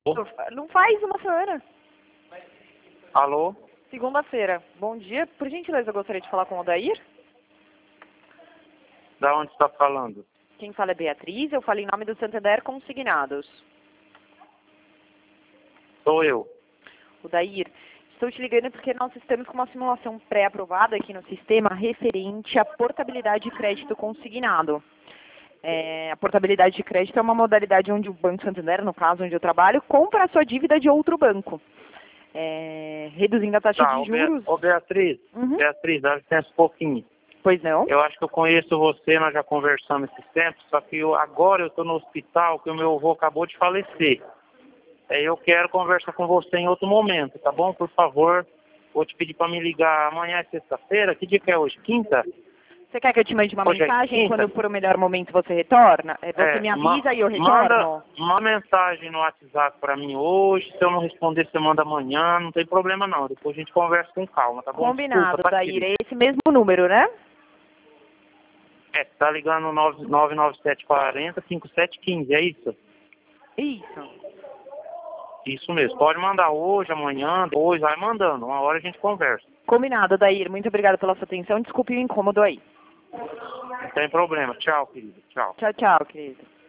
Não faz uma semana. Alô? Segunda-feira. Bom dia. Por gentileza, eu gostaria de falar com o Odair. Da onde está falando? Quem fala é Beatriz. Eu falo em nome do Santander Consignados. Sou eu. Odair, estou te ligando porque nós estamos com uma simulação pré-aprovada aqui no sistema referente à portabilidade de crédito consignado. A portabilidade de crédito é uma modalidade onde o Banco Santander, no caso onde eu trabalho, compra a sua dívida de outro banco, reduzindo a taxa de juros. Beatriz, Uhum. Beatriz, dá licença um pouquinho. Pois não? Eu acho que eu conheço você, nós já conversamos esses tempos, só que agora eu estou no hospital, que o meu avô acabou de falecer. Eu quero conversar com você em outro momento, tá bom? Por favor, vou te pedir para me ligar amanhã, é sexta-feira. Que dia que é hoje? Quinta? Você quer que eu te mande uma Hoje é mensagem quinta? quando for o melhor momento você retorna? Você me avisa e eu retorno? Manda uma mensagem no WhatsApp para mim hoje. Se eu não responder, você manda amanhã. Não tem problema não. Depois a gente conversa com calma, tá bom? Combinado, Desculpa, tá, Dair. querido? É esse mesmo número, né? Tá ligando 99740-5715, é isso? Isso. Isso mesmo. Pode mandar hoje, amanhã, depois, vai mandando. Uma hora a gente conversa. Combinado, Dair. Muito obrigada pela sua atenção. Desculpe o incômodo aí. Não tem problema. Tchau, querido. Tchau. Tchau, tchau, querido.